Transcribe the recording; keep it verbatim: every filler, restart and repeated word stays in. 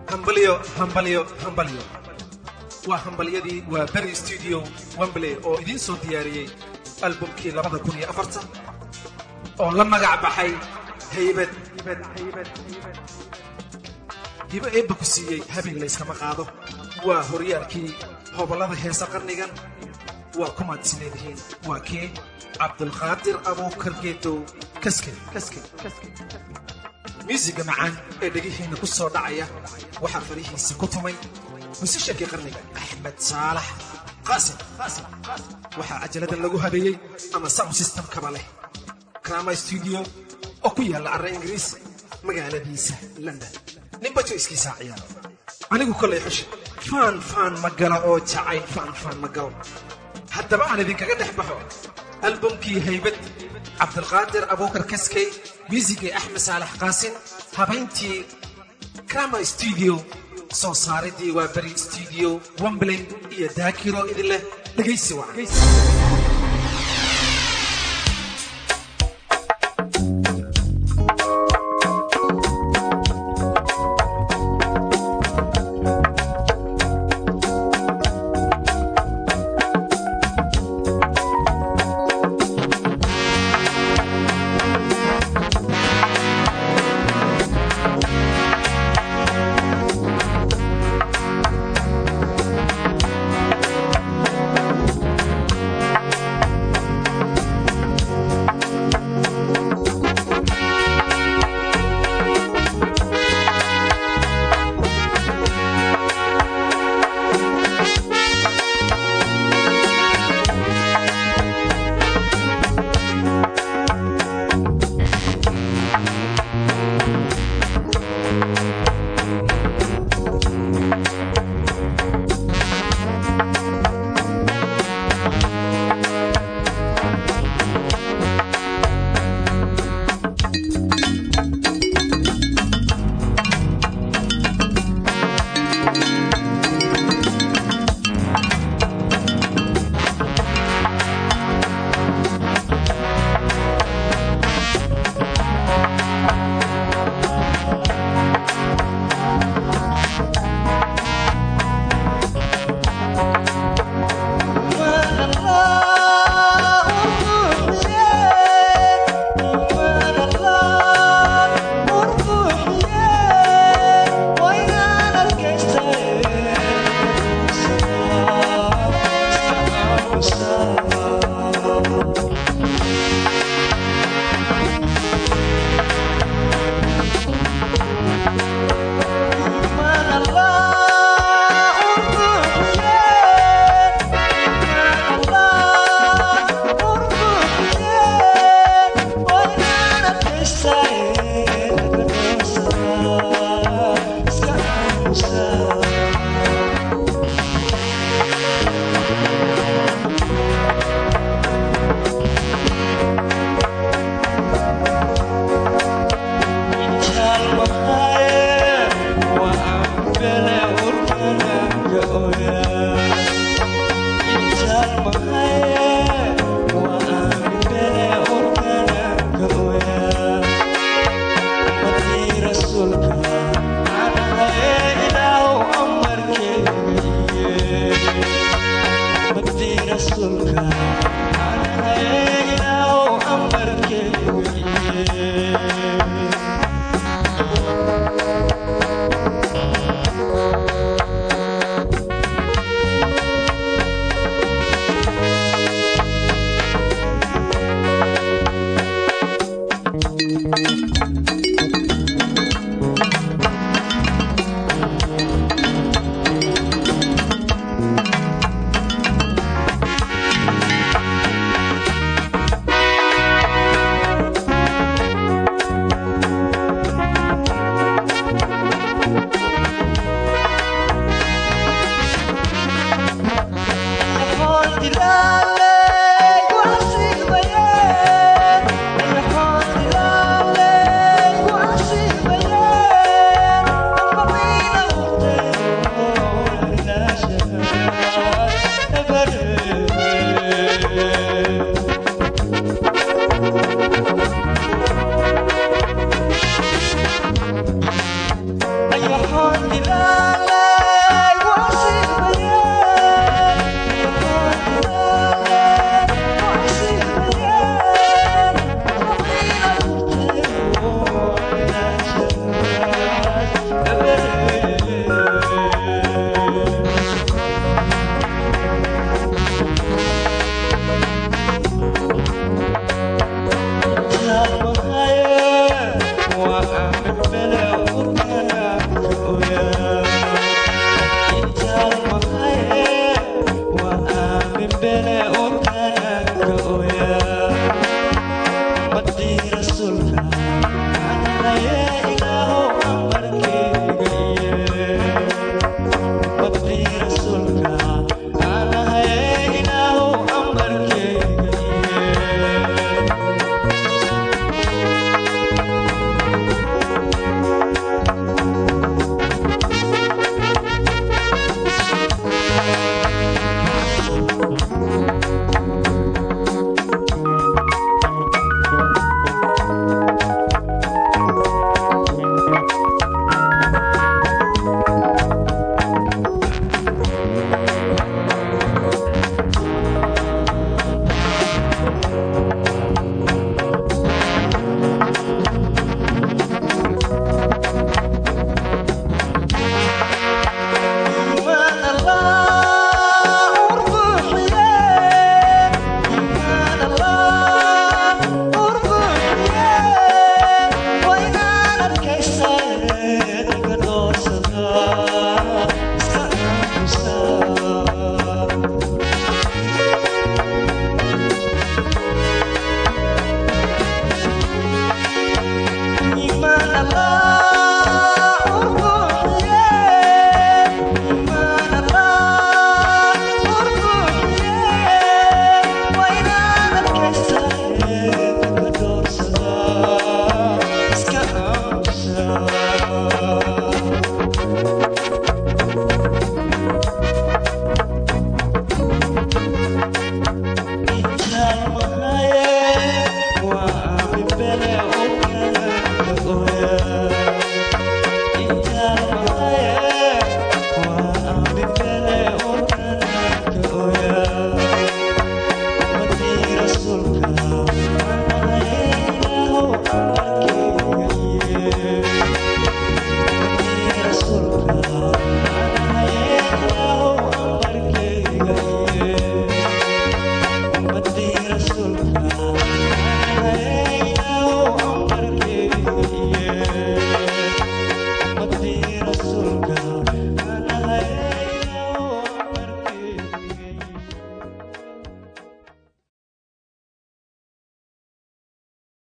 hambalyo hambalyo hambalyo waa hambalyadii waa Berry Studio Wembley oo idin soo diyaariyay albumkii labada kun iyo afar oo la magac baxay haybad diba eebba ku siiyey habeen la iskama qaado waa horyaalkii hobolada heesa qarnigan waa kumaad isleedihiin waa kee cabdulqaadir abuukar geedow kaske kaske kaske musiga macaan ee dhagihiina ku soo dhacaya waxa farihiisa ku tumay musishankii qarniga axmed saalax qaasim waxa ajaladan lagu habeeyey ama sound system kaba leh Krama Studio oo ku yaala array Ingiriis magaaladiisa London nimba joyskiisa ciyaar anigu kulay xush fan fan magala oo jacayl fan fan magalo haddaba aan idin kaga dhex baxo albumkii haybad cabdulqaadir abuukar kaskey musiga axmed saalax qaasim habayntii Krama Studio soo saaridii waa Berry Studio Wembley iyo daakiro idin leh dhageysi wacan هون إلى